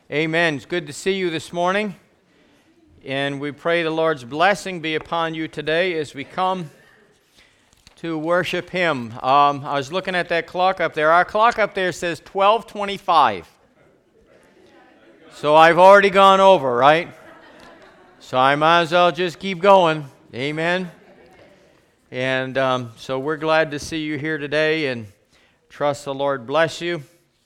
Amen. It's good to see you this morning. And we pray the Lord's blessing be upon you today as we come to worship Him. I was looking at that clock up there. Our clock up there says 12:25. So I've already gone over, right? So I might as well just keep going. Amen. And so we're glad to see you here today and trust the Lord bless you.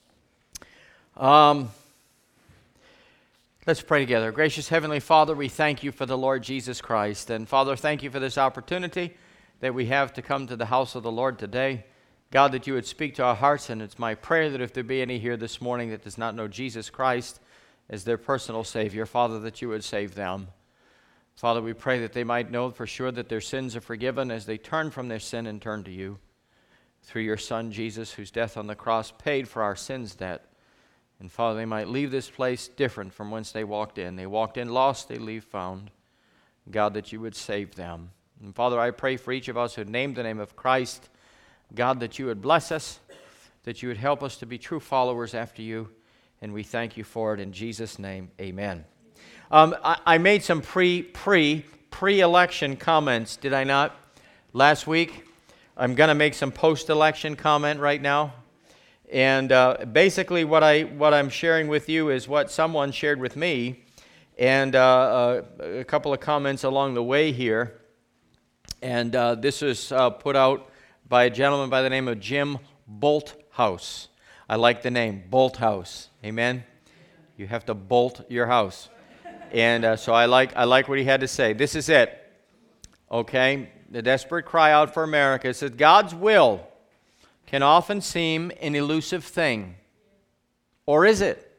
Let's pray together. Gracious Heavenly Father, we thank you for the Lord Jesus Christ. And Father, thank you for this opportunity that we have to come to the house of the Lord today. God, that you would speak to our hearts, and it's my prayer that if there be any here this morning that does not know Jesus Christ as their personal Savior, Father, that you would save them. Father, we pray that they might know for sure that their sins are forgiven as they turn from their sin and turn to you through your Son, Jesus, whose death on the cross paid for our sins' debt. And Father, they might leave this place different from whence they walked in. They walked in lost, they leave found. God, that you would save them. And Father, I pray for each of us who named the name of Christ, God, that you would bless us, that you would help us to be true followers after you, and we thank you for it in Jesus' name, amen. I made some pre-election comments, did I not, last week? I'm going to make some post-election comment right now. And basically what I'm sharing with you is what someone shared with me, and a couple of comments along the way here. And this was put out by a gentleman by the name of Jim Bolthouse. I like the name, Bolthouse. Amen? You have to bolt your house. And so I like what he had to say. This is it. Okay? The desperate cry out for America. It says, God's will can often seem an elusive thing. Or is it?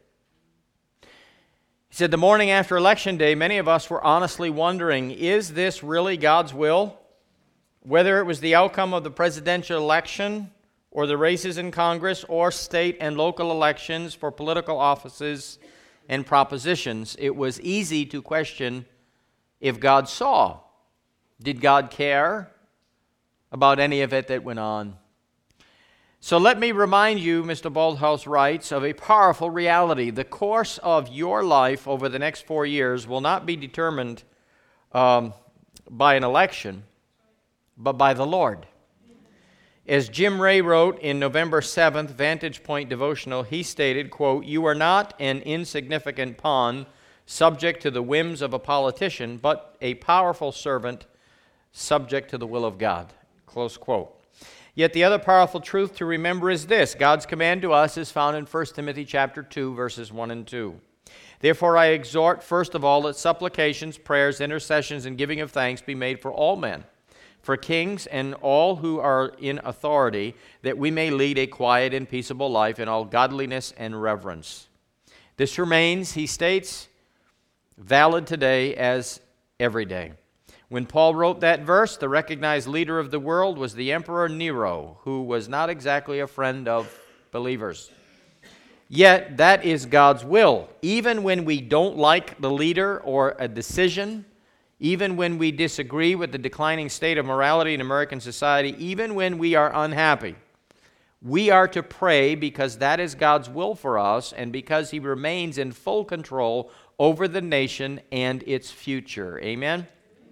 He said, the morning after Election Day, many of us were honestly wondering, is this really God's will? Whether it was the outcome of the presidential election, or the races in Congress, or state and local elections for political offices and propositions, it was easy to question if God saw. Did God care about any of it that went on? So let me remind you, Mr. Bolthouse writes, of a powerful reality. The course of your life over the next 4 years will not be determined by an election, but by the Lord. As Jim Ray wrote in November 7th Vantage Point devotional, he stated, quote, "You are not an insignificant pawn subject to the whims of a politician, but a powerful servant subject to the will of God." Close quote. Yet the other powerful truth to remember is this. God's command to us is found in 1 Timothy chapter 2, verses 1 and 2. Therefore I exhort, first of all, that supplications, prayers, intercessions, and giving of thanks be made for all men, for kings and all who are in authority, that we may lead a quiet and peaceable life in all godliness and reverence. This remains, he states, valid today as every day. When Paul wrote that verse, the recognized leader of the world was the Emperor Nero, who was not exactly a friend of believers. Yet, that is God's will. Even when we don't like the leader or a decision, even when we disagree with the declining state of morality in American society, even when we are unhappy, we are to pray because that is God's will for us and because He remains in full control over the nation and its future. Amen?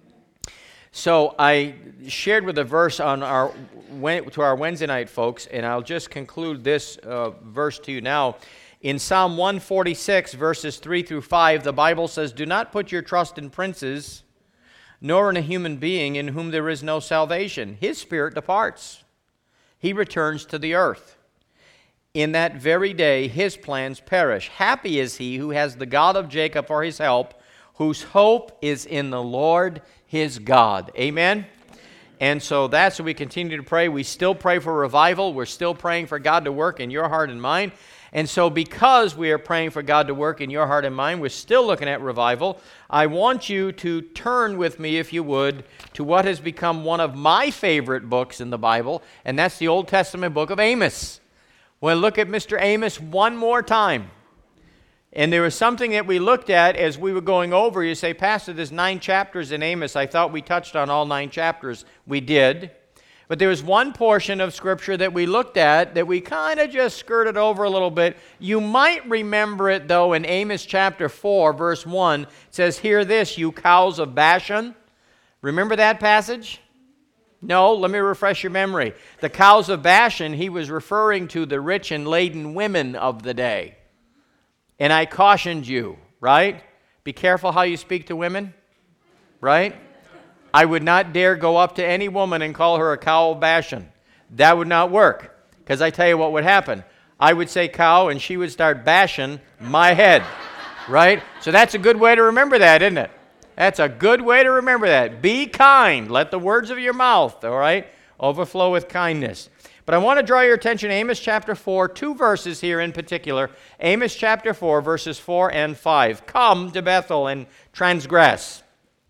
So I shared with a verse on to our Wednesday night folks, and I'll just conclude this verse to you now. In Psalm 146, verses 3 through 5, the Bible says, "Do not put your trust in princes, nor in a human being in whom there is no salvation. His spirit departs. He returns to the earth. In that very day his plans perish. Happy is he who has the God of Jacob for his help, whose hope is in the Lord his God." Amen? And so that's what we continue to pray. We still pray for revival. We're still praying for God to work in your heart and mind. And so because we are praying for God to work in your heart and mind, we're still looking at revival. I want you to turn with me, if you would, to what has become one of my favorite books in the Bible, and that's the Old Testament book of Amos. We'll look at Mr. Amos one more time. And there was something that we looked at as we were going over. You say, "Pastor, there's 9 chapters in Amos. I thought we touched on all 9 chapters." We did. But there was one portion of Scripture that we looked at that we kind of just skirted over a little bit. You might remember it, though, in Amos chapter 4, verse 1. It says, "Hear this, you cows of Bashan." Remember that passage? No? Let me refresh your memory. The cows of Bashan, he was referring to the rich and laden women of the day. And I cautioned you, right? Be careful how you speak to women, right? I would not dare go up to any woman and call her a cow of Bashan. That would not work, because I tell you what would happen. I would say cow, and she would start bashing my head, right? So that's a good way to remember that, isn't it? That's a good way to remember that. Be kind. Let the words of your mouth, all right, overflow with kindness. But I want to draw your attention to Amos chapter 4, 2 verses here in particular. Amos chapter 4, verses 4 and 5. "Come to Bethel and transgress.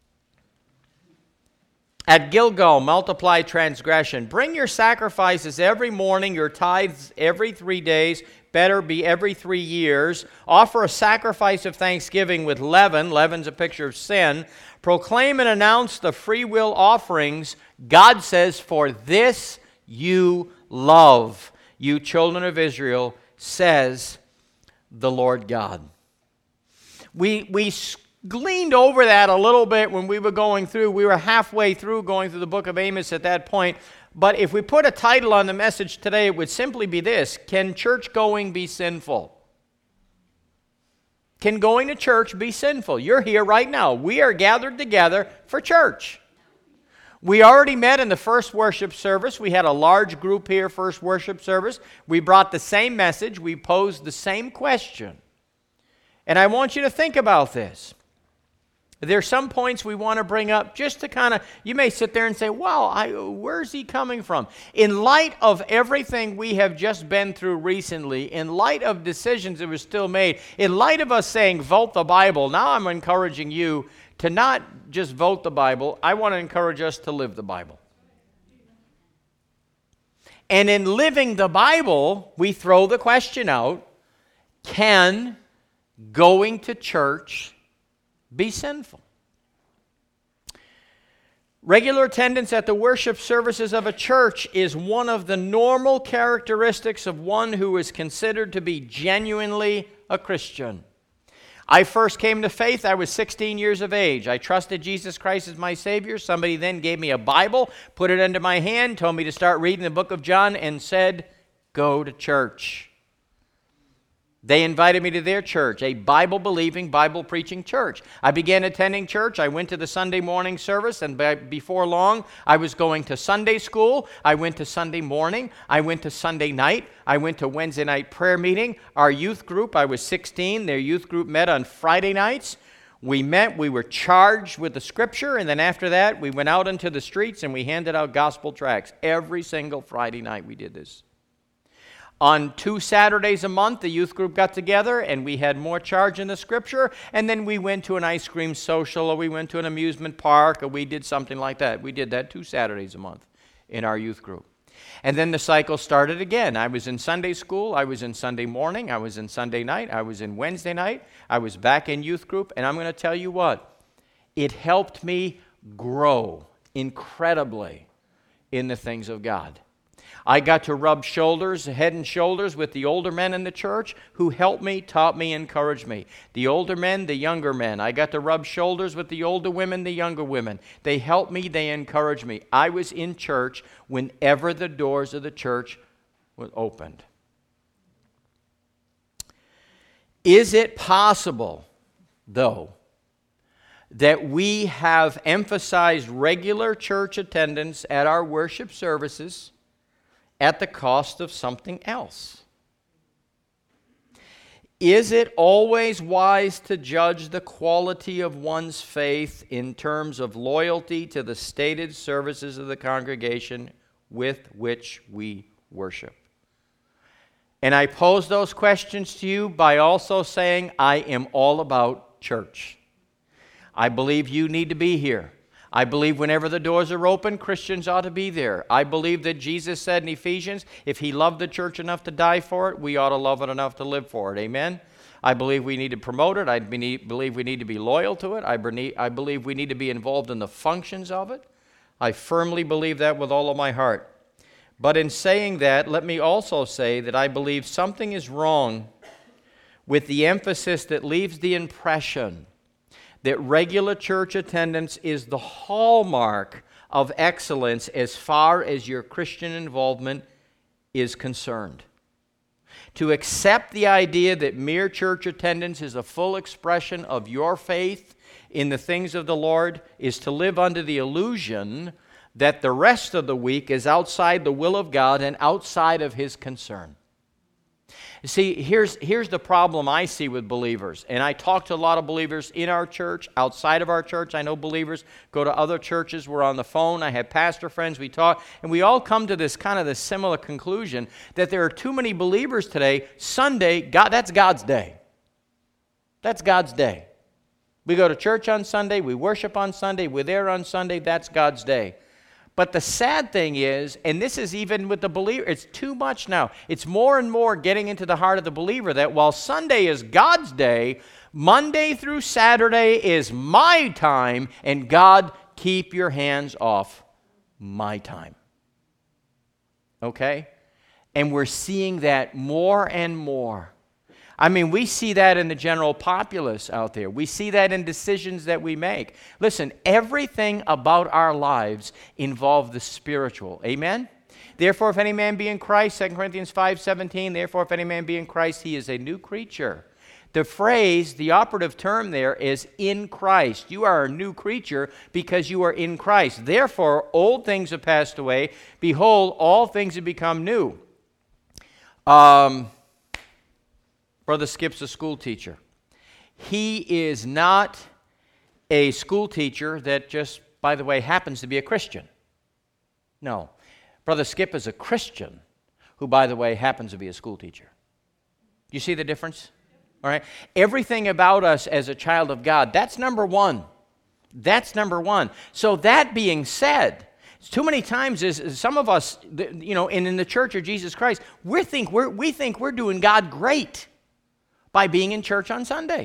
At Gilgal, multiply transgression. Bring your sacrifices every morning, your tithes every 3 days, better be every 3 years. Offer a sacrifice of thanksgiving with leaven." Leaven's a picture of sin. "Proclaim and announce the free will offerings." God says, "For this you love, you children of Israel, says the Lord God." We gleaned over that a little bit when we were going through. We were halfway through going through the book of Amos at that point. But if we put a title on the message today, it would simply be this: Can church going be sinful? Can going to church be sinful? You're here right now. We are gathered together for church. We already met in the first worship service. We had a large group here, first worship service. We brought the same message. We posed the same question. And I want you to think about this. There are some points we want to bring up just to kind of, you may sit there and say, wow, where's he coming from? In light of everything we have just been through recently, in light of decisions that were still made, in light of us saying, vote the Bible, now I'm encouraging you to not just vote the Bible. I want to encourage us to live the Bible. And in living the Bible, we throw the question out, can going to church be sinful? Regular attendance at the worship services of a church is one of the normal characteristics of one who is considered to be genuinely a Christian. I first came to faith, I was 16 years of age. I trusted Jesus Christ as my Savior. Somebody then gave me a Bible, put it into my hand, told me to start reading the book of John, and said, go to church. They invited me to their church, a Bible-believing, Bible-preaching church. I began attending church. I went to the Sunday morning service, and before long, I was going to Sunday school. I went to Sunday morning. I went to Sunday night. I went to Wednesday night prayer meeting. Our youth group, I was 16. Their youth group met on Friday nights. We met. We were charged with the Scripture, and then after that, we went out into the streets, and we handed out gospel tracts. Every single Friday night we did this. On 2 Saturdays a month, the youth group got together, and we had more charge in the Scripture, and then we went to an ice cream social, or we went to an amusement park, or we did something like that. We did that 2 Saturdays a month in our youth group. And then the cycle started again. I was in Sunday school, I was in Sunday morning, I was in Sunday night, I was in Wednesday night, I was back in youth group, and I'm going to tell you what, it helped me grow incredibly in the things of God. I got to rub shoulders, head and shoulders with the older men in the church who helped me, taught me, encouraged me. The older men, the younger men. I got to rub shoulders with the older women, the younger women. They helped me, they encouraged me. I was in church whenever the doors of the church were opened. Is it possible, though, that we have emphasized regular church attendance at our worship services at the cost of something else? Is it always wise to judge the quality of one's faith in terms of loyalty to the stated services of the congregation with which we worship? And I pose those questions to you by also saying I am all about church. I believe you need to be here. I believe whenever the doors are open, Christians ought to be there. I believe that Jesus said in Ephesians, if he loved the church enough to die for it, we ought to love it enough to live for it. Amen? I believe we need to promote it. I believe we need to be loyal to it. I believe we need to be involved in the functions of it. I firmly believe that with all of my heart. But in saying that, let me also say that I believe something is wrong with the emphasis that leaves the impression that regular church attendance is the hallmark of excellence as far as your Christian involvement is concerned. To accept the idea that mere church attendance is a full expression of your faith in the things of the Lord is to live under the illusion that the rest of the week is outside the will of God and outside of His concern. See, here's the problem I see with believers. And I talk to a lot of believers in our church, outside of our church. I know believers go to other churches. We're on the phone. I have pastor friends. We talk. And we all come to this kind of the similar conclusion that there are too many believers today. Sunday, that's God's day. That's God's day. We go to church on Sunday. We worship on Sunday. We're there on Sunday. That's God's day. But the sad thing is, and this is even with the believer, it's too much now. It's more and more getting into the heart of the believer that while Sunday is God's day, Monday through Saturday is my time, and God, keep your hands off my time. Okay? And we're seeing that more and more. I mean, we see that in the general populace out there. We see that in decisions that we make. Listen, everything about our lives involves the spiritual. Amen? Therefore, if any man be in Christ, 2 Corinthians 5:17, therefore, if any man be in Christ, he is a new creature. The phrase, the operative term there is in Christ. You are a new creature because you are in Christ. Therefore, old things have passed away. Behold, all things have become new. Brother Skip's a school teacher. He is not a school teacher that just, by the way, happens to be a Christian. No. Brother Skip is a Christian who, by the way, happens to be a school teacher. You see the difference? All right? Everything about us as a child of God, that's number one. That's number one. So that being said, too many times is some of us, in the Church of Jesus Christ, we think we're doing God great by being in church on Sunday.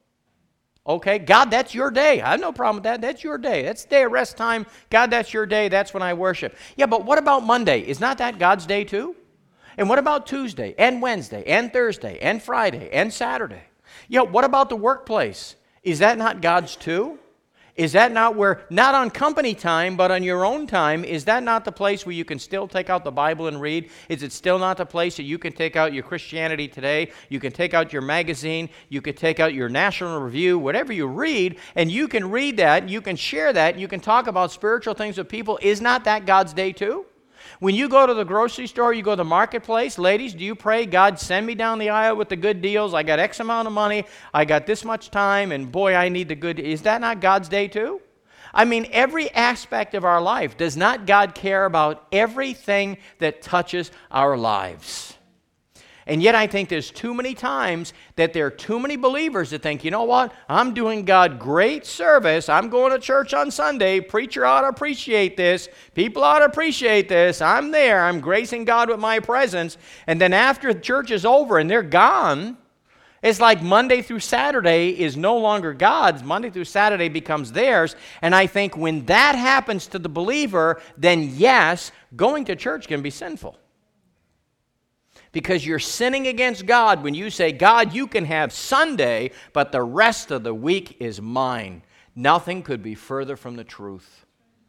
Okay, God, that's your day. I have no problem with that. That's your day. That's the day of rest time. God, that's your day. That's when I worship. Yeah, but what about Monday? Is not that God's day too? And what about Tuesday and Wednesday and Thursday and Friday and Saturday? Yeah, what about the workplace? Is that not God's too? Is that not where, not on company time, but on your own time, is that not the place where you can still take out the Bible and read? Is it still not the place that you can take out your Christianity Today? You can take out your magazine. You can take out your National Review, whatever you read, and you can read that, you can share that, you can talk about spiritual things with people. Is not that God's day too? When you go to the grocery store, you go to the marketplace, ladies, do you pray, God, send me down the aisle with the good deals? I got X amount of money. I got this much time, and boy, I need the good. Is that not God's day too? I mean, every aspect of our life, does not God care about everything that touches our lives? And yet I think there's too many times that there are too many believers that think, you know what, I'm doing God great service. I'm going to church on Sunday. Preacher ought to appreciate this. People ought to appreciate this. I'm there. I'm gracing God with my presence. And then after church is over and they're gone, it's like Monday through Saturday is no longer God's. Monday through Saturday becomes theirs. And I think when that happens to the believer, then yes, going to church can be sinful. Because you're sinning against God when you say, God, you can have Sunday, but the rest of the week is mine. Nothing could be further from the truth.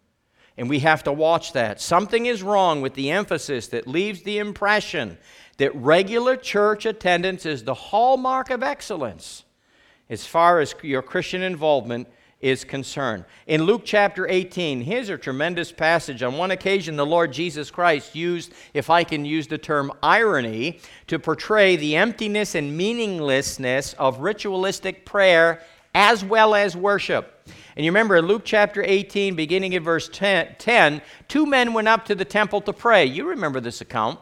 And we have to watch that. Something is wrong with the emphasis that leaves the impression that regular church attendance is the hallmark of excellence as far as your Christian involvement is concerned. In Luke chapter 18, here's a tremendous passage. On one occasion, the Lord Jesus Christ used, if I can use the term irony, to portray the emptiness and meaninglessness of ritualistic prayer as well as worship. And you remember in Luke chapter 18, beginning in verse 10, two men went up to the temple to pray. You remember this account.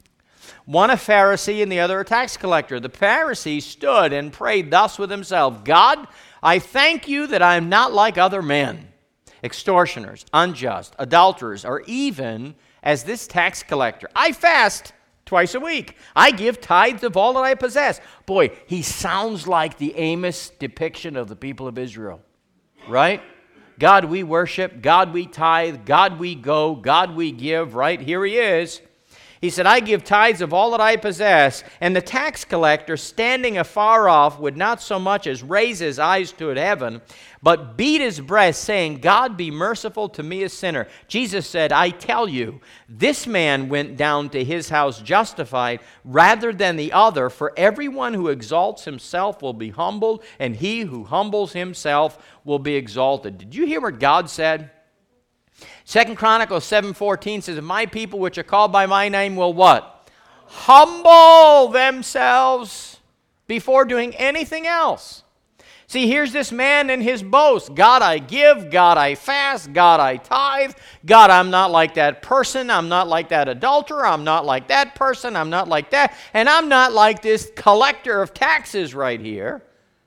One a Pharisee and the other a tax collector. The Pharisee stood and prayed thus with himself, God, I thank you that I am not like other men, extortioners, unjust, adulterers, or even as this tax collector. I fast twice a week. I give tithes of all that I possess. Boy, he sounds like the Amos depiction of the people of Israel, right? God we worship, God we tithe, God we go, God we give, right? Here he is. He said, I give tithes of all that I possess. And the tax collector, standing afar off, would not so much as raise his eyes to heaven, but beat his breast, saying, God be merciful to me, a sinner. Jesus said, I tell you, this man went down to his house justified rather than the other. For everyone who exalts himself will be humbled, and he who humbles himself will be exalted. Did you hear what God said? 2 Chronicles 7:14 says, my people which are called by my name will what? Humble themselves before doing anything else. See, here's this man in his boast. God, I give. God, I fast. God, I tithe. God, I'm not like that person. I'm not like that adulterer. I'm not like that person. I'm not like that. And I'm not like this collector of taxes right here.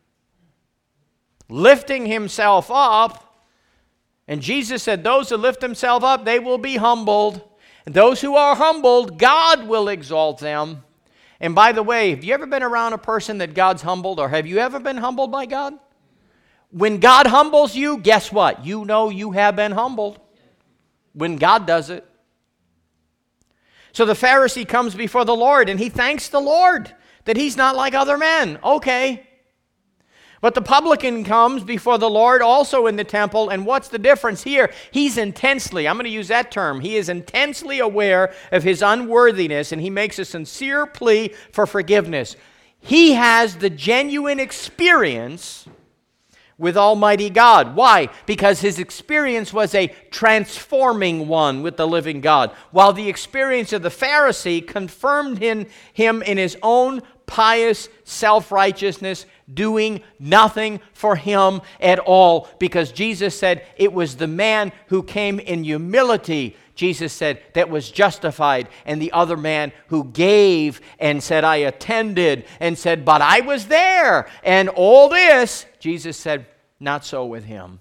Lifting himself up. And Jesus said, those who lift themselves up, they will be humbled. And those who are humbled, God will exalt them. And by the way, have you ever been around a person that God's humbled, or have you ever been humbled by God? When God humbles you, guess what? You know you have been humbled when God does it. So the Pharisee comes before the Lord, and he thanks the Lord that he's not like other men. Okay. But the publican comes before the Lord also in the temple, and what's the difference here? He's intensely, I'm going to use that term, he is intensely aware of his unworthiness, and he makes a sincere plea for forgiveness. He has the genuine experience with Almighty God. Why? Because his experience was a transforming one with the living God, while the experience of the Pharisee confirmed him in his own pious self-righteousness, doing nothing for him at all, because Jesus said it was the man who came in humility, Jesus said, that was justified, and the other man who gave and said, I attended, and said, but I was there, and all this, Jesus said, not so with him.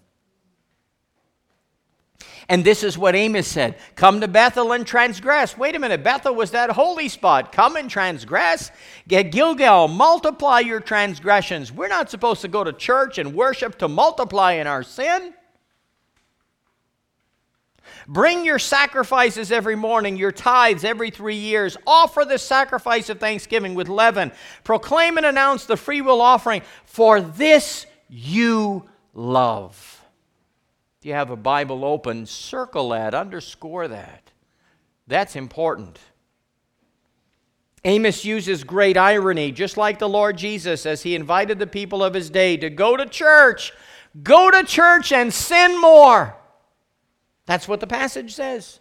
And this is what Amos said, come to Bethel and transgress. Wait a minute, Bethel was that holy spot. Come and transgress. Get Gilgal, multiply your transgressions. We're not supposed to go to church and worship to multiply in our sin. Bring your sacrifices every morning, your tithes every 3 years. Offer the sacrifice of thanksgiving with leaven. Proclaim and announce the freewill offering, for this you love. If you have a Bible open, circle that, underscore that. That's important. Amos uses great irony, just like the Lord Jesus, as he invited the people of his day to go to church. Go to church and sin more. That's what the passage says.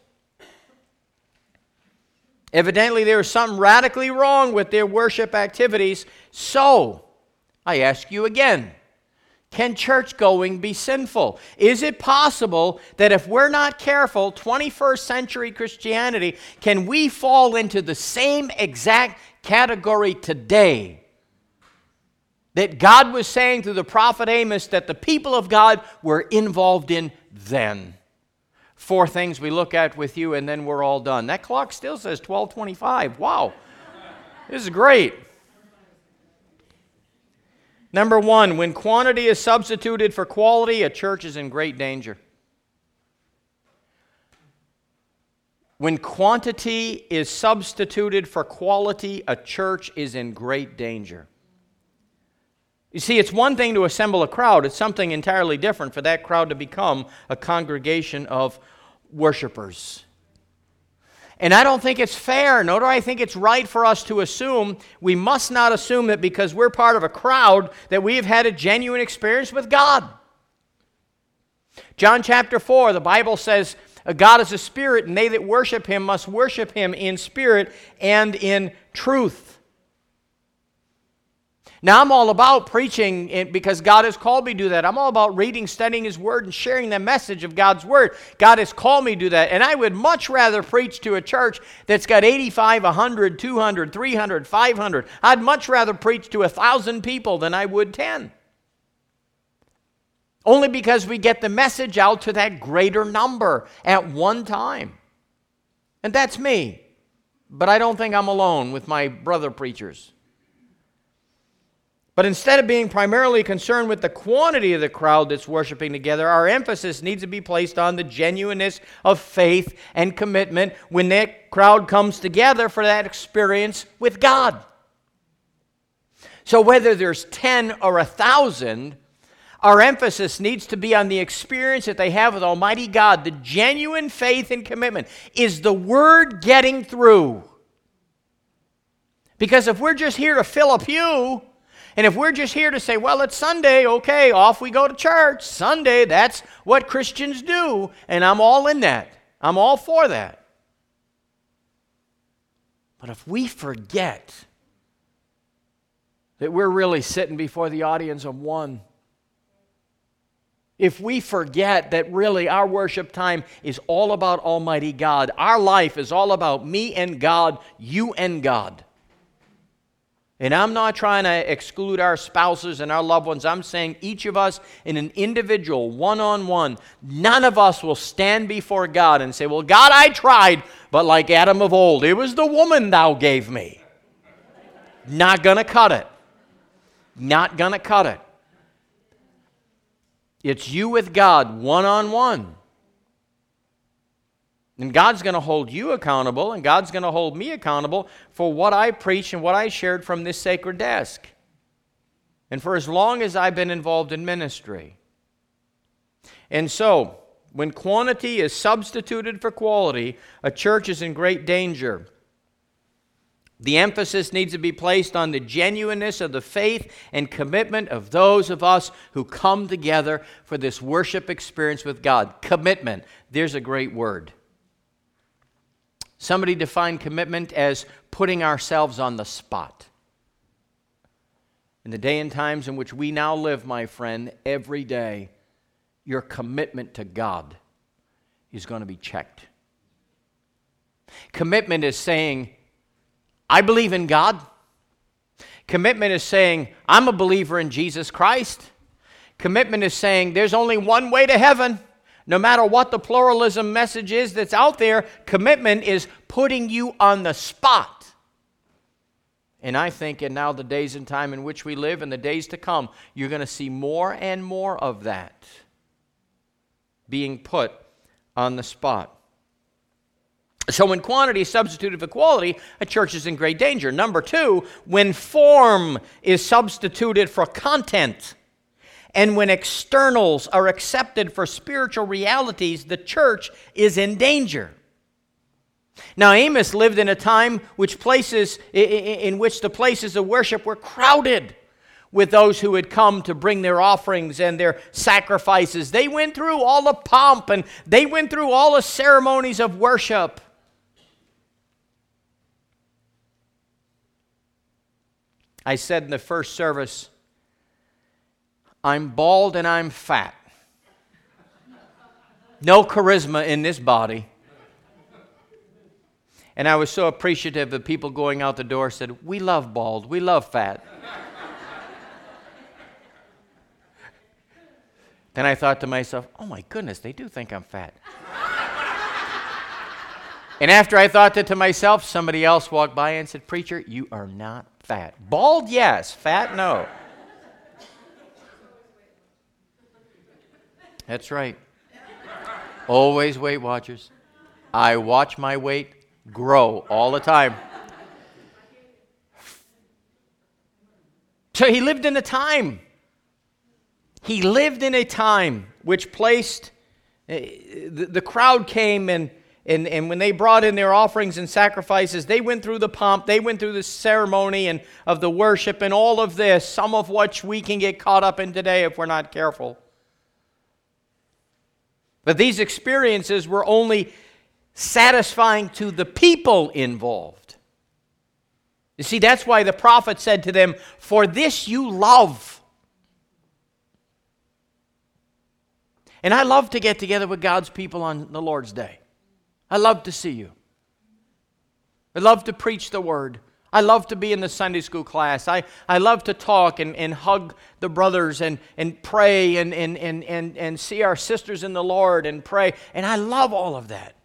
Evidently, there was something radically wrong with their worship activities. So, I ask you again, can church going be sinful? Is it possible that if we're not careful, 21st century Christianity, can we fall into the same exact category today that God was saying through the prophet Amos that the people of God were involved in then? 4 things we look at with you, and then we're all done. That clock still says 12:25. Wow. This is great. Number 1, when quantity is substituted for quality, a church is in great danger. When quantity is substituted for quality, a church is in great danger. You see, it's one thing to assemble a crowd. It's something entirely different for that crowd to become a congregation of worshipers. And I don't think it's fair, nor do I think it's right for us to assume, we must not assume that because we're part of a crowd that we have had a genuine experience with God. John chapter 4, the Bible says, God is a spirit, and they that worship him must worship him in spirit and in truth. Now, I'm all about preaching because God has called me to do that. I'm all about reading, studying his word, and sharing the message of God's word. God has called me to do that. And I would much rather preach to a church that's got 85, 100, 200, 300, 500. I'd much rather preach to 1,000 people than I would 10. Only because we get the message out to that greater number at one time. And that's me. But I don't think I'm alone with my brother preachers. But instead of being primarily concerned with the quantity of the crowd that's worshiping together, our emphasis needs to be placed on the genuineness of faith and commitment when that crowd comes together for that experience with God. So whether there's 10 or 1,000, our emphasis needs to be on the experience that they have with Almighty God, the genuine faith and commitment. Is the Word getting through? Because if we're just here to fill a pew, and if we're just here to say, well, it's Sunday, okay, off we go to church. Sunday, that's what Christians do, and I'm all in that. I'm all for that. But if we forget that we're really sitting before the audience of one, if we forget that really our worship time is all about Almighty God, our life is all about me and God, you and God. And I'm not trying to exclude our spouses and our loved ones. I'm saying each of us in an individual, one-on-one, none of us will stand before God and say, well, God, I tried, but like Adam of old, it was the woman thou gave me. Not going to cut it. Not going to cut it. It's you with God, one-on-one. And God's going to hold you accountable, and God's going to hold me accountable for what I preached and what I shared from this sacred desk. And for as long as I've been involved in ministry. And so, when quantity is substituted for quality, a church is in great danger. The emphasis needs to be placed on the genuineness of the faith and commitment of those of us who come together for this worship experience with God. Commitment. There's a great word. Somebody defined commitment as putting ourselves on the spot. In the day and times in which we now live, my friend, every day, your commitment to God is going to be checked. Commitment is saying, I believe in God. Commitment is saying, I'm a believer in Jesus Christ. Commitment is saying, there's only one way to heaven. No matter what the pluralism message is that's out there, commitment is putting you on the spot. And I think in now the days and time in which we live and the days to come, you're going to see more and more of that being put on the spot. So when quantity is substituted for quality, a church is in great danger. Number two, when form is substituted for content, and when externals are accepted for spiritual realities, the church is in danger. Now, Amos lived in a time in which the places of worship were crowded with those who had come to bring their offerings and their sacrifices. They went through all the pomp and they went through all the ceremonies of worship. I said in the first service, I'm bald and I'm fat. No charisma in this body. And I was so appreciative of people going out the door said, we love bald, we love fat. Then I thought to myself, oh my goodness, they do think I'm fat. And after I thought that to myself, somebody else walked by and said, preacher, you are not fat. Bald, yes. Fat, no. That's right. Always Weight Watchers. I watch my weight grow all the time. So he lived in a time. He lived in a time which placed, the crowd came and when they brought in their offerings and sacrifices, they went through the pomp, they went through the ceremony and of the worship and all of this, some of which we can get caught up in today if we're not careful. But these experiences were only satisfying to the people involved. You see, that's why the prophet said to them, for this you love. And I love to get together with God's people on the Lord's Day. I love to see you. I love to preach the word. I love to be in the Sunday school class. I love to talk and hug the brothers and pray and see our sisters in the Lord and pray. And I love all of that.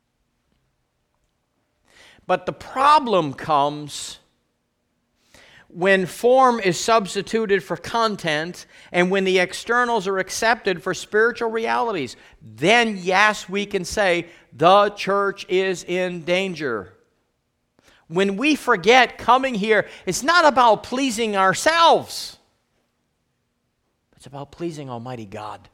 But the problem comes when form is substituted for content and when the externals are accepted for spiritual realities, then yes, we can say the church is in danger. When we forget coming here, it's not about pleasing ourselves. It's about pleasing Almighty God.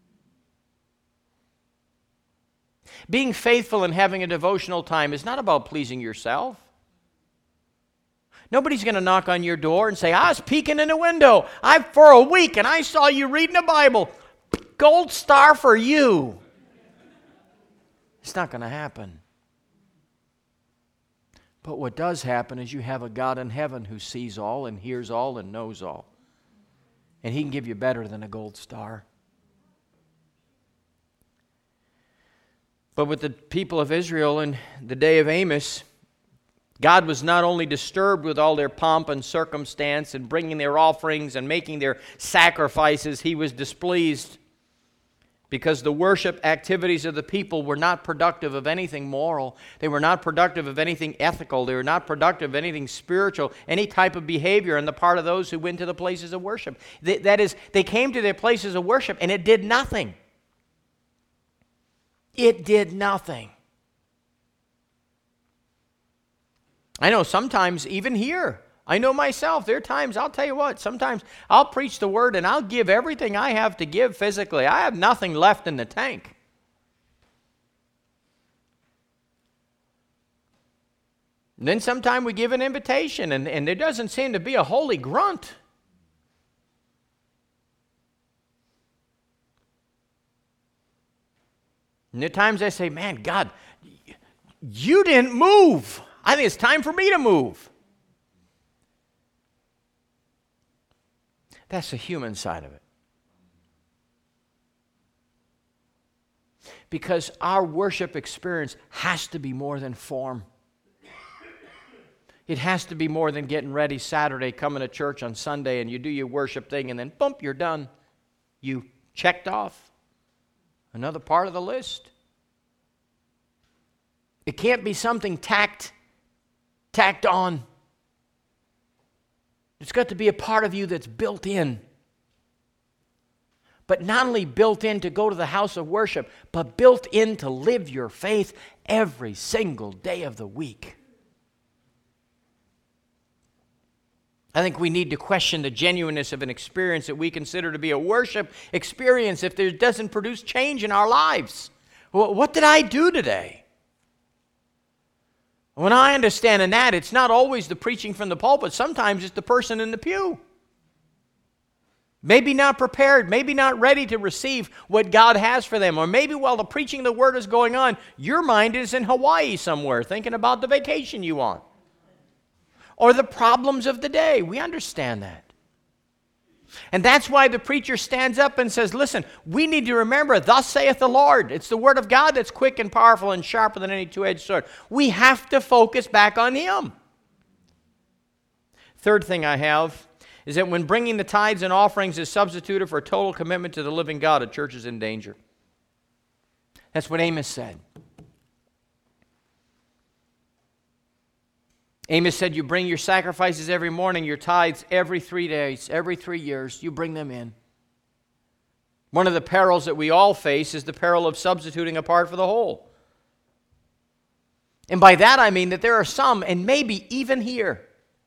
Being faithful and having a devotional time is not about pleasing yourself. Nobody's going to knock on your door and say, I was peeking in the window for a week and I saw you reading the Bible. Gold star for you. It's not going to happen. But what does happen is you have a God in heaven who sees all and hears all and knows all. And He can give you better than a gold star. But with the people of Israel in the day of Amos, God was not only disturbed with all their pomp and circumstance and bringing their offerings and making their sacrifices, He was displeased because the worship activities of the people were not productive of anything moral. They were not productive of anything ethical. They were not productive of anything spiritual, any type of behavior on the part of those who went to the places of worship. That is, they came to their places of worship and it did nothing. It did nothing. I know sometimes, even here, I know myself, there are times, I'll tell you what, sometimes I'll preach the Word and I'll give everything I have to give physically. I have nothing left in the tank. And then sometime we give an invitation and there doesn't seem to be a holy grunt. And there are times I say, man, God, you didn't move. I think it's time for me to move. That's the human side of it. Because our worship experience has to be more than form. It has to be more than getting ready Saturday, coming to church on Sunday, and you do your worship thing, and then, boom, you're done. You checked off another part of the list. It can't be something tacked on. It's got to be a part of you that's built in. But not only built in to go to the house of worship, but built in to live your faith every single day of the week. I think we need to question the genuineness of an experience that we consider to be a worship experience if it doesn't produce change in our lives. Well, what did I do today? When I understand in that, it's not always the preaching from the pulpit. Sometimes it's the person in the pew. Maybe not prepared, maybe not ready to receive what God has for them. Or maybe while the preaching of the Word is going on, your mind is in Hawaii somewhere thinking about the vacation you want. Or the problems of the day. We understand that. And that's why the preacher stands up and says, listen, we need to remember, thus saith the Lord. It's the Word of God that's quick and powerful and sharper than any two-edged sword. We have to focus back on Him. Third thing I have is that when bringing the tithes and offerings is substituted for a total commitment to the living God, a church is in danger. That's what Amos said. Amos said, you bring your sacrifices every morning, your tithes every 3 days, every 3 years, you bring them in. One of the perils that we all face is the peril of substituting a part for the whole. And by that I mean that there are some, and maybe even here,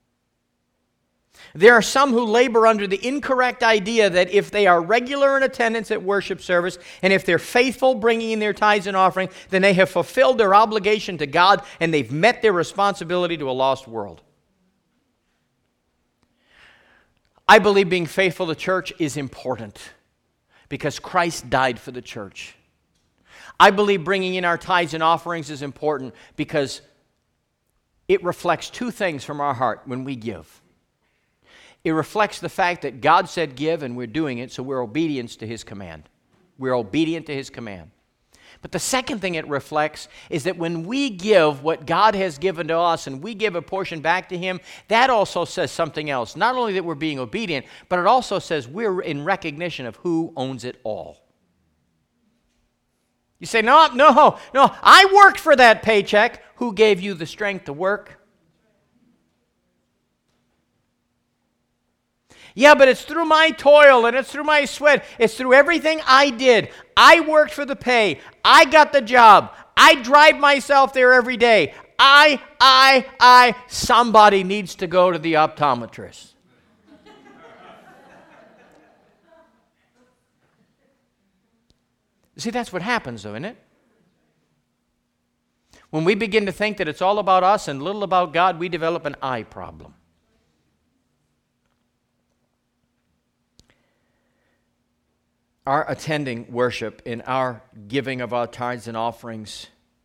there are some who labor under the incorrect idea that if they are regular in attendance at worship service, and if they're faithful bringing in their tithes and offering, then they have fulfilled their obligation to God and they've met their responsibility to a lost world. I believe being faithful to church is important because Christ died for the church. I believe bringing in our tithes and offerings is important because it reflects two things from our heart when we give. It reflects the fact that God said give and we're doing it, so we're obedient to His command. We're obedient to His command. But the second thing it reflects is that when we give what God has given to us and we give a portion back to Him, that also says something else. Not only that we're being obedient, but it also says we're in recognition of who owns it all. You say, no, I worked for that paycheck. Who gave you the strength to work? Yeah, but it's through my toil and it's through my sweat. It's through everything I did. I worked for the pay. I got the job. I drive myself there every day. Somebody needs to go to the optometrist. See, that's what happens, though, isn't it? When we begin to think that it's all about us and little about God, we develop an I problem. Our attending worship, in our giving of our tithes and offerings,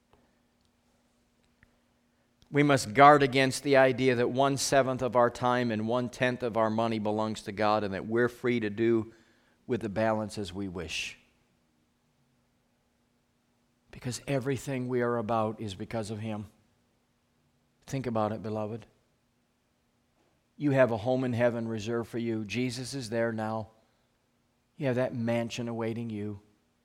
we must guard against the idea that 1/7 of our time and 1/10 of our money belongs to God and that we're free to do with the balance as we wish. Because everything we are about is because of Him. Think about it, beloved. You have a home in heaven reserved for you. Jesus is there now. You have that mansion awaiting you.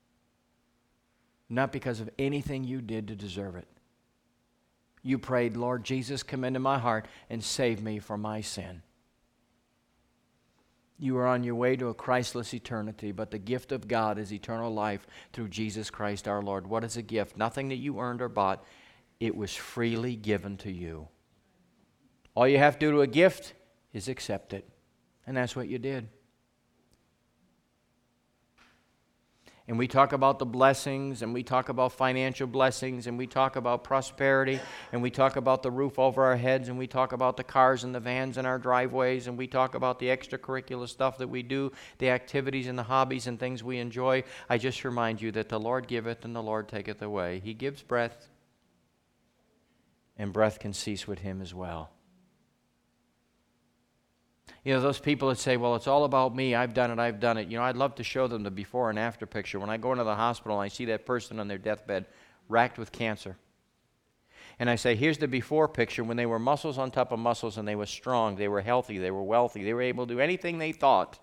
Not because of anything you did to deserve it. You prayed, Lord Jesus, come into my heart and save me from my sin. You are on your way to a Christless eternity, but the gift of God is eternal life through Jesus Christ our Lord. What is a gift? Nothing that you earned or bought. It was freely given to you. All you have to do to a gift is accept it. And that's what you did. And we talk about the blessings, and we talk about financial blessings, and we talk about prosperity, and we talk about the roof over our heads, and we talk about the cars and the vans in our driveways, and we talk about the extracurricular stuff that we do, the activities and the hobbies and things we enjoy. I just remind you that the Lord giveth and the Lord taketh away. He gives breath, and breath can cease with Him as well. You know, those people that say, well, it's all about me, I've done it. You know, I'd love to show them the before and after picture. When I go into the hospital and I see that person on their deathbed racked with cancer. And I say, here's the before picture when they were muscles on top of muscles and they were strong, they were healthy, they were wealthy, they were able to do anything they thought.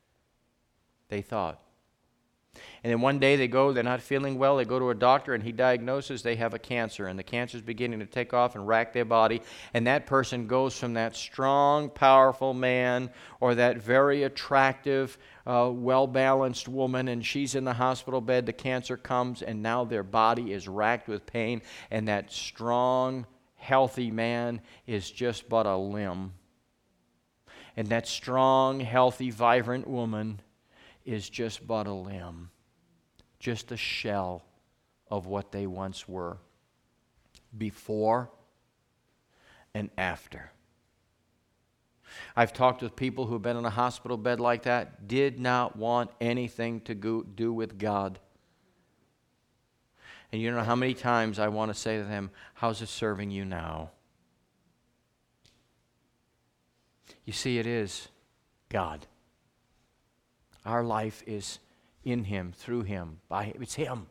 And then one day they're not feeling well, they go to a doctor and he diagnoses they have a cancer, and the cancer is beginning to take off and rack their body, and that person goes from that strong, powerful man or that very attractive, well-balanced woman, and she's in the hospital bed, the cancer comes, and now their body is racked with pain, and that strong, healthy man is just but a limb. And that strong, healthy, vibrant woman is just but a limb, just a shell of what they once were, before and after. I've talked with people who've been in a hospital bed like that, did not want anything to do with God. And you know how many times I want to say to them, how's it serving you now? You see, it is God. Our life is in Him, through Him, it's Him.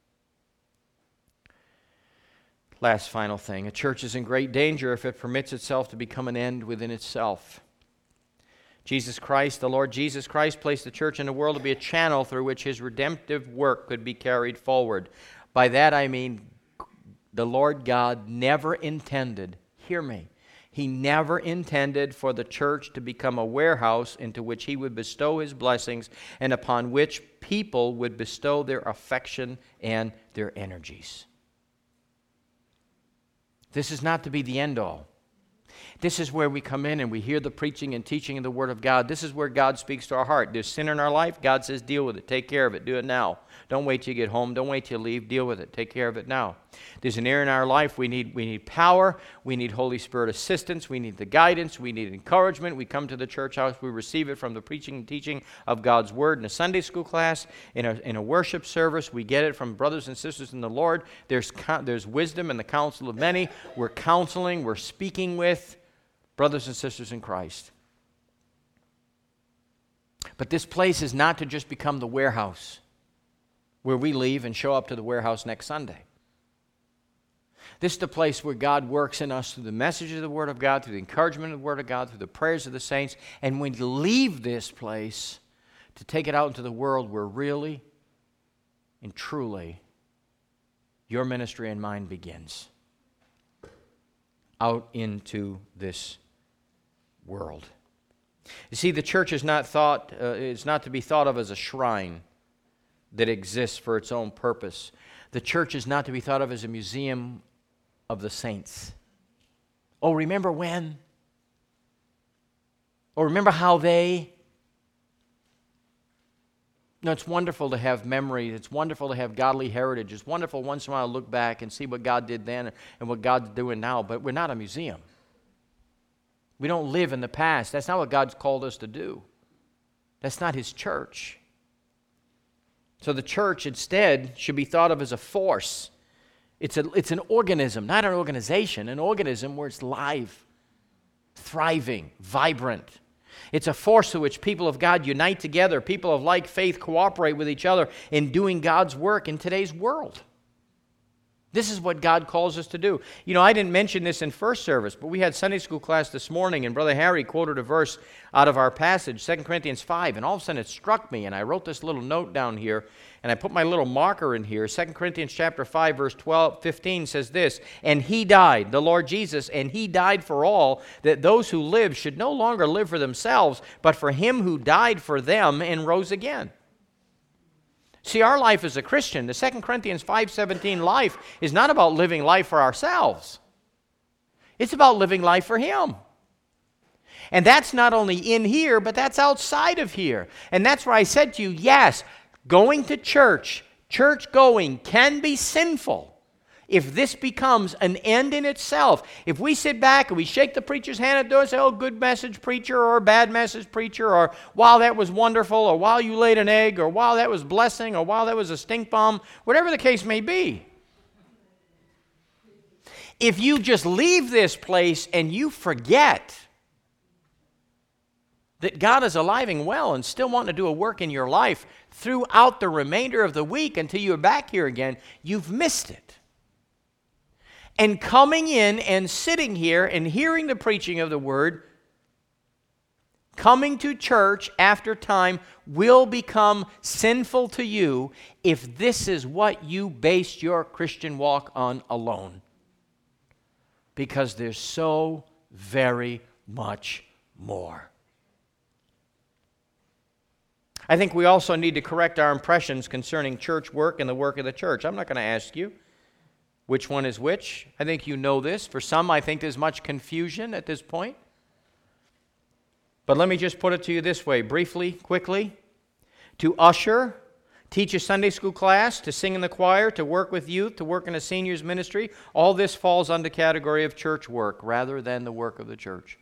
Last final thing. A church is in great danger if it permits itself to become an end within itself. Jesus Christ, the Lord Jesus Christ, placed the church in the world to be a channel through which His redemptive work could be carried forward. By that I mean the Lord God never intended, hear me, He never intended for the church to become a warehouse into which He would bestow His blessings and upon which people would bestow their affection and their energies. This is not to be the end all. This is where we come in and we hear the preaching and teaching of the Word of God. This is where God speaks to our heart. There's sin in our life. God says, deal with it. Take care of it. Do it now. Don't wait till you get home. Don't wait till you leave. Deal with it. Take care of it now. There's an area in our life we need power. We need Holy Spirit assistance. We need the guidance. We need encouragement. We come to the church house. We receive it from the preaching and teaching of God's Word in a Sunday school class, in a worship service. We get it from brothers and sisters in the Lord. There's wisdom in the counsel of many. We're counseling. We're speaking with brothers and sisters in Christ. But this place is not to just become the warehouse where we leave and show up to the warehouse next Sunday. This is the place where God works in us through the message of the Word of God, through the encouragement of the Word of God, through the prayers of the saints. And when we leave this place to take it out into the world where really and truly your ministry and mine begins. Out into this world. You see, the church is not to be thought of as a shrine that exists for its own purpose. The church is not to be thought of as a museum of the saints. Oh, remember when? Or remember how they? No, it's wonderful to have memory. It's wonderful to have godly heritage. It's wonderful once in a while to look back and see what God did then and what God's doing now. But we're not a museum. We don't live in the past. That's not what God's called us to do. That's not His church. So the church instead should be thought of as a force. It's an organism, not an organization. An organism where it's live, thriving, vibrant. It's a force through which people of God unite together. People of like faith cooperate with each other in doing God's work in today's world. This is what God calls us to do. You know, I didn't mention this in first service, but we had Sunday school class this morning, and Brother Harry quoted a verse out of our passage, 2 Corinthians 5, and all of a sudden it struck me, and I wrote this little note down here, and I put my little marker in here. 2 Corinthians chapter 5, verse 15 says this, "And He died," the Lord Jesus, "and He died for all, that those who live should no longer live for themselves, but for Him who died for them and rose again." See, our life as a Christian, the 2 Corinthians 5:17 life is not about living life for ourselves. It's about living life for Him. And that's not only in here, but that's outside of here. And that's where I said to you, yes, going to church going can be sinful if this becomes an end in itself. If we sit back and we shake the preacher's hand at the door and say, "Oh, good message, preacher," or "Bad message, preacher," or "Wow, that was wonderful," or "Wow, you laid an egg," or "Wow, that was blessing," or "Wow, that was a stink bomb," whatever the case may be. If you just leave this place and you forget that God is alive and well and still wanting to do a work in your life throughout the remainder of the week until you're back here again, you've missed it. And coming in and sitting here and hearing the preaching of the Word, coming to church after time will become sinful to you if this is what you based your Christian walk on alone. Because there's so very much more. I think we also need to correct our impressions concerning church work and the work of the church. I'm not going to ask you which one is which. I think you know this. For some, I think there's much confusion at this point. But let me just put it to you this way, briefly, quickly. To usher, teach a Sunday school class, to sing in the choir, to work with youth, to work in a seniors ministry, all this falls under the category of church work rather than the work of the church.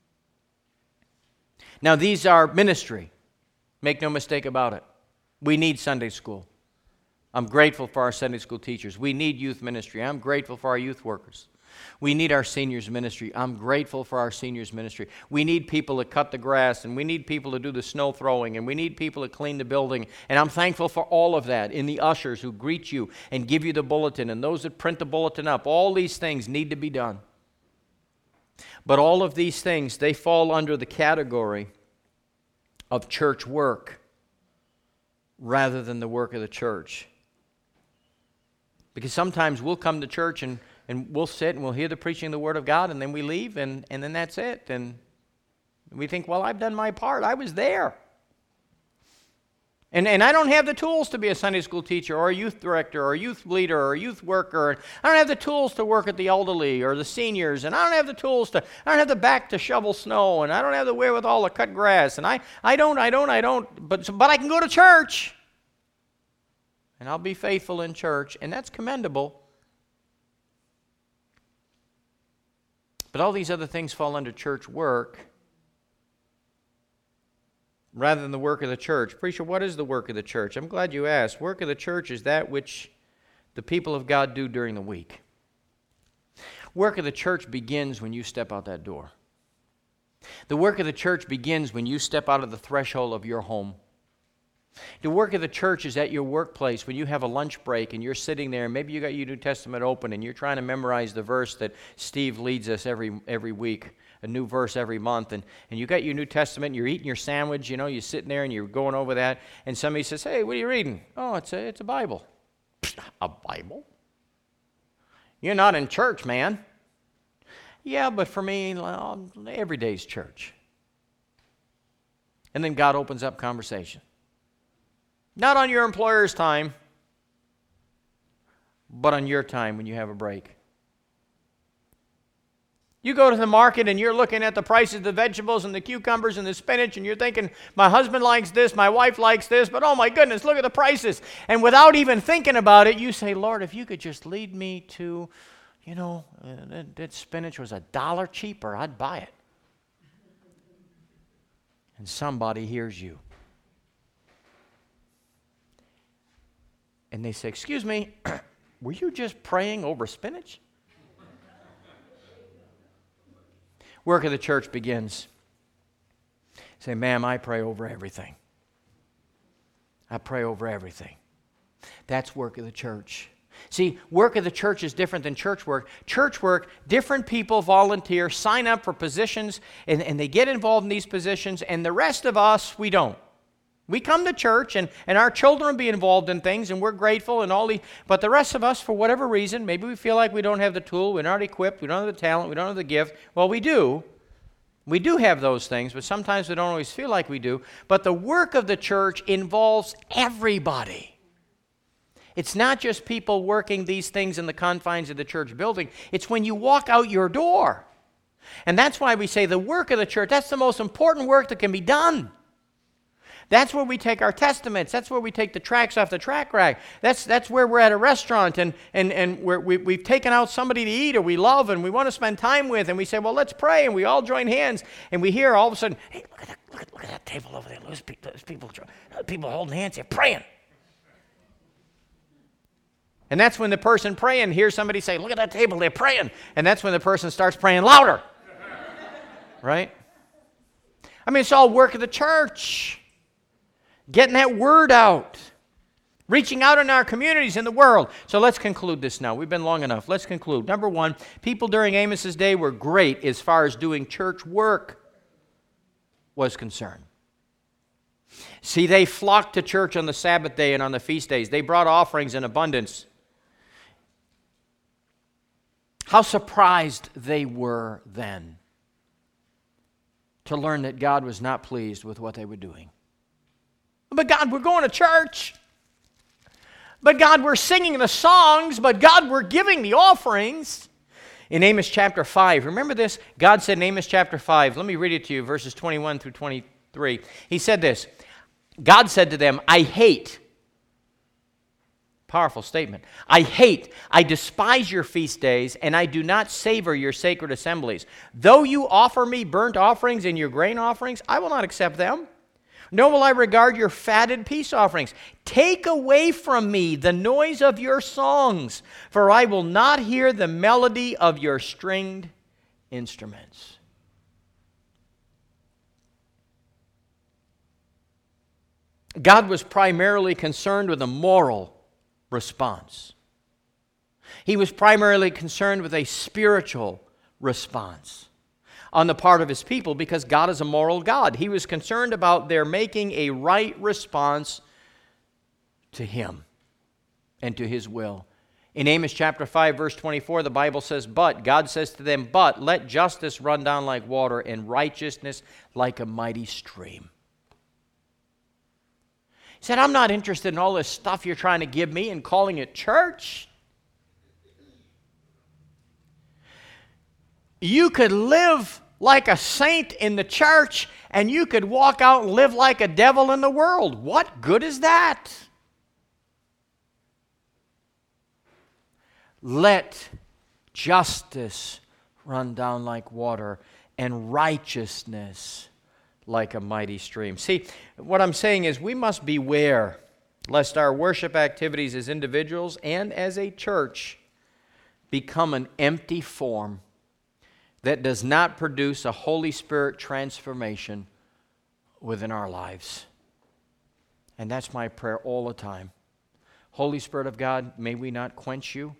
Now, these are ministry. Make no mistake about it. We need Sunday school. I'm grateful for our Sunday school teachers. We need youth ministry. I'm grateful for our youth workers. We need our seniors ministry. I'm grateful for our seniors ministry. We need people to cut the grass, and we need people to do the snow throwing, and we need people to clean the building. And I'm thankful for all of that. In the ushers who greet you and give you the bulletin, and those that print the bulletin up, all these things need to be done. But all of these things, they fall under the category of church work rather than the work of the church. Because sometimes we'll come to church and we'll sit and we'll hear the preaching of the Word of God, and then we leave, and then that's it. And we think, well, I've done my part. I was there. And I don't have the tools to be a Sunday school teacher or a youth director or a youth leader or a youth worker. I don't have the tools to work at the elderly or the seniors, and I don't have the tools I don't have the back to shovel snow, and I don't have the wherewithal to cut grass, and I don't, but I can go to church. And I'll be faithful in church, and that's commendable. But all these other things fall under church work rather than the work of the church. Preacher, what is the work of the church? I'm glad you asked. Work of the church is that which the people of God do during the week. Work of the church begins when you step out that door. The work of the church begins when you step out of the threshold of your home. The work of the church is at your workplace when you have a lunch break and you're sitting there and maybe you got your New Testament open and you're trying to memorize the verse that Steve leads us every week, a new verse every month, and you got your New Testament and you're eating your sandwich, you know, you're sitting there and you're going over that, and somebody says, "Hey, what are you reading?" "Oh, it's a Bible." "A Bible? You're not in church, man." "Yeah, but for me, every day's church." And then God opens up conversation. Not on your employer's time, but on your time when you have a break. You go to the market and you're looking at the prices of the vegetables and the cucumbers and the spinach, and you're thinking, my husband likes this, my wife likes this, but oh my goodness, look at the prices. And without even thinking about it, you say, Lord, if you could just lead me to, that spinach was $1 cheaper, I'd buy it. And somebody hears you. And they say, excuse me, were you just praying over spinach? Work of the church begins. Say, ma'am, I pray over everything. I pray over everything. That's work of the church. See, work of the church is different than church work. Church work, different people volunteer, sign up for positions, and they get involved in these positions, and the rest of us, we don't. We come to church, and our children will be involved in things, and we're grateful, but the rest of us, for whatever reason, maybe we feel like we don't have the tool, we're not equipped, we don't have the talent, we don't have the gift. Well, we do. We do have those things, but sometimes we don't always feel like we do. But the work of the church involves everybody. It's not just people working these things in the confines of the church building. It's when you walk out your door. And that's why we say the work of the church, that's the most important work that can be done. That's where we take our testaments. That's where we take the tracts off the tract rack. That's where we're at a restaurant and we've taken out somebody to eat or we love and we want to spend time with, and we say, well, let's pray, and we all join hands, and we hear all of a sudden, hey, look at that table over there. Those people holding hands here, praying. And that's when the person praying hears somebody say, look at that table, they're praying. And that's when the person starts praying louder. Right? I mean, it's all work of the church. Getting that word out. Reaching out in our communities in the world. So let's conclude this now. We've been long enough. Let's conclude. Number one, people during Amos's day were great as far as doing church work was concerned. See, they flocked to church on the Sabbath day and on the feast days. They brought offerings in abundance. How surprised they were then to learn that God was not pleased with what they were doing. But God, we're going to church. But God, we're singing the songs. But God, we're giving the offerings. In Amos chapter 5, remember this? God said in Amos chapter 5, let me read it to you, verses 21 through 23. He said this, God said to them, I hate, powerful statement, I despise your feast days, and I do not savor your sacred assemblies. Though you offer me burnt offerings and your grain offerings, I will not accept them. Nor will I regard your fatted peace offerings. Take away from me the noise of your songs, for I will not hear the melody of your stringed instruments. God was primarily concerned with a moral response. He was primarily concerned with a spiritual response on the part of his people, because God is a moral God. He was concerned about their making a right response to him and to his will. In Amos chapter 5, verse 24, the Bible says, but, God says to them, but let justice run down like water and righteousness like a mighty stream. He said, I'm not interested in all this stuff you're trying to give me and calling it church. You could live like a saint in the church, and you could walk out and live like a devil in the world. What good is that? Let justice run down like water and righteousness like a mighty stream. See, what I'm saying is we must beware lest our worship activities as individuals and as a church become an empty form that does not produce a Holy Spirit transformation within our lives. And that's my prayer all the time. Holy Spirit of God, may we not quench you.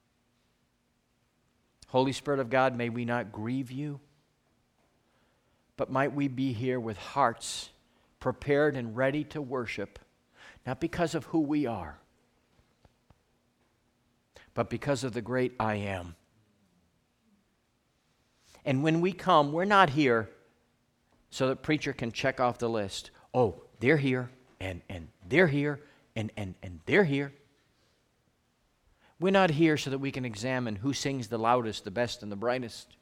Holy Spirit of God, may we not grieve you. But might we be here with hearts prepared and ready to worship, not because of who we are, but because of the great I am. And when we come, we're not here so that preacher can check off the list. Oh, they're here, and they're here, and they're here. We're not here so that we can examine who sings the loudest, the best, and the brightest.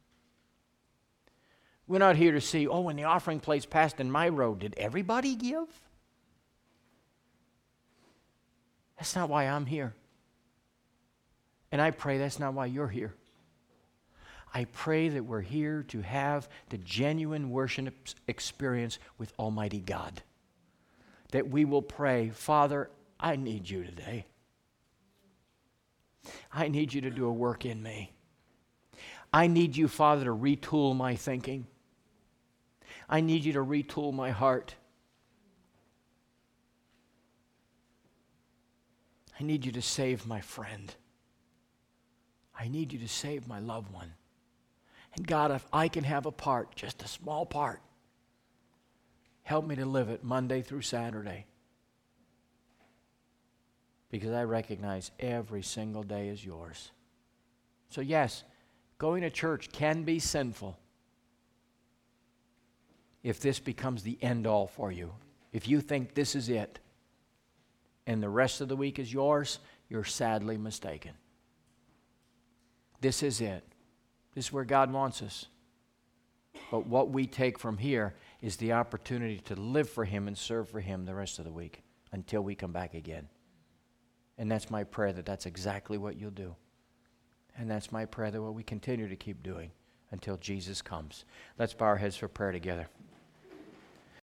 We're not here to see, oh, when the offering plate's passed in my row, did everybody give? That's not why I'm here. And I pray that's not why you're here. I pray that we're here to have the genuine worship experience with Almighty God. That we will pray, Father, I need you today. I need you to do a work in me. I need you, Father, to retool my thinking. I need you to retool my heart. I need you to save my friend. I need you to save my loved one. And God, if I can have a part, just a small part, help me to live it Monday through Saturday. Because I recognize every single day is yours. So yes, going to church can be sinful if this becomes the end all for you. If you think this is it and the rest of the week is yours, you're sadly mistaken. This is it. This is where God wants us. But what we take from here is the opportunity to live for Him and serve for Him the rest of the week until we come back again. And that's my prayer that that's exactly what you'll do. And that's my prayer that what we continue to keep doing until Jesus comes. Let's bow our heads for prayer together.